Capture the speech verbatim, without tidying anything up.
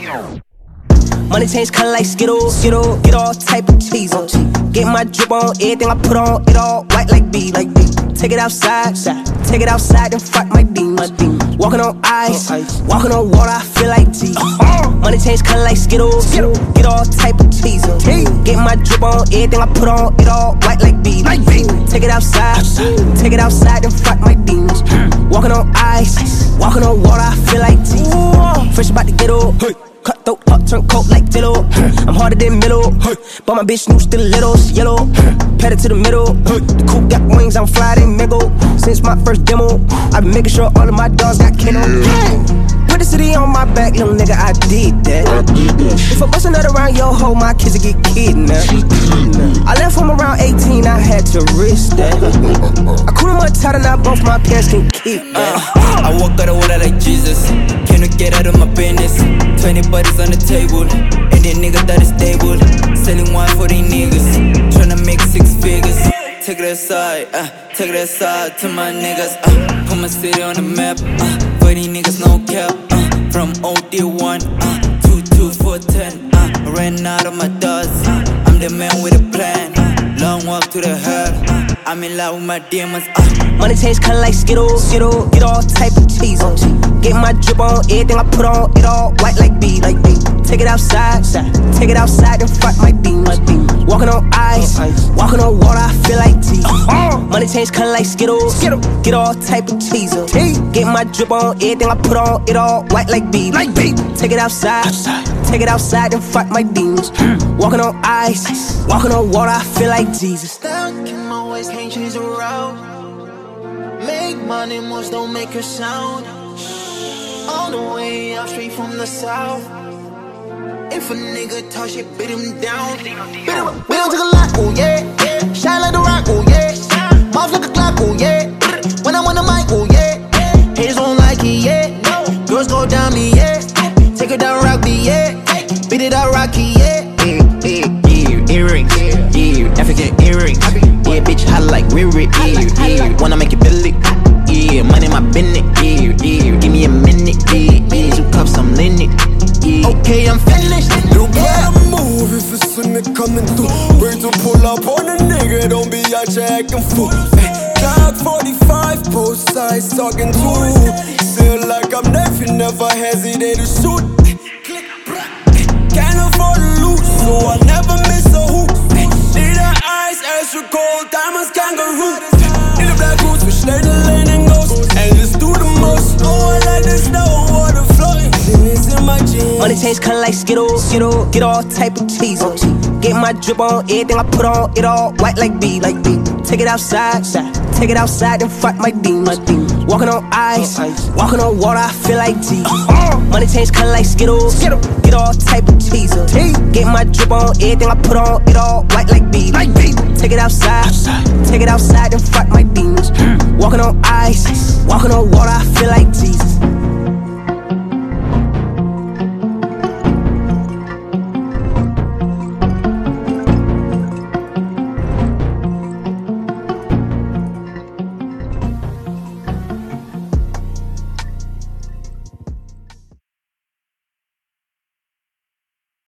Money change color like Skittles, Skittle, get all type of cheese on. Get my drip on, everything I put on, it all white like B, like B. Take it outside, take it outside and fight my demons. Walking on ice, walking on water, I feel like Jesus. Money change color like Skittles, get all type of cheese on. Get my drip on, everything I put on, it all white like B, like B. Take it outside, take it outside and fight my demons. Walking on ice, walking on water, I feel like Jesus. Fresh about to get up. Cut throat, hot turn coat like Dillo. I'm harder than middle, but my bitch new still little, she yellow. Pedal to the middle, the coupe got wings, I'm fly, they mingle. Since my first demo, I've been making sure all of my dogs got kennel. Put the city on my back, little nigga, I did that. If I bust another round your hoe, my kids will get kidnapped. I left home around eighteen, I had to risk that. I cool them up tighter, now both my parents can kick that. I walk out of water like Jesus. Can you get out of my business? Twenty buddies on the table, and the nigga that is stable. Selling wine for these niggas, tryna make six figures. Take it aside, uh, take it aside to my niggas. Uh, put my city on the map, uh, for these niggas no cap. Uh, from O D one, uh, two two four ten. Uh, I ran out of my doors. Uh, I'm the man with a plan. Uh, long walk to the hell. Uh, I'm in love with my demons. Uh. Money change color like Skittles, Skittle, get all type of cheese on. Get my drip on, everything I put on, it all white like B, like B. Take it outside, take it outside and fight my demons. Walking on ice, walking on water, I feel like Jesus. Money change color like Skittles, get all type of cheese on. Get my drip on, everything I put on, it all white like B, like B. Take it outside, take it outside and fight my demons. Walking on ice, walking on water, I feel like Jesus. Stuck in my ways, can't change the route. Make money, moves don't make a sound. On the way up straight from the south. If a nigga touch it, beat him down. Beat him, we don't take a lot, oh yeah, yeah. Shine like the rock, oh yeah. Mouth like a clock, oh yeah. When I'm on the mic, oh yeah. Haters don't like it, yeah. Girls go down me, yeah. Take it down, rock me, yeah. Beat it out, rocky, yeah. Yeah, yeah, yeah. Earrings, yeah. African earrings, yeah. Bitch hot like Riri, yeah, yeah. Wanna make it Billy, yeah. Money in my business, yeah, yeah. Give me a minute, yeah, yeah. Two cups, I'm linen, yeah. Okay, I'm finished. You gotta move if it's when it coming through. Wait to pull up on a nigga, don't be out here acting fool. Glock forty-five, both sides talking to. Feel like I'm never, never hesitate to shoot. Can't afford to lose, so I never miss a hoop. Need her eyes, extra cold, diamonds, kangaroo. In the black boots, which lay the lane and goes. And just do the most. Oh, I like the snow, water flowing. In my jeans. Money change color like Skittles, Skittle, get all type of cheese on. Get my drip on, everything I put on, it all white like B, like B. Take it outside, take it outside and fight my demons. Walking on ice, walking on water, I feel like Jesus. Money change color like Skittles, get all type of cheese on. Get my drip on, everything I put on, it all white like B, like B. Take it outside, take it outside and fight my demons. Walking on ice, walking on water, I feel like Jesus.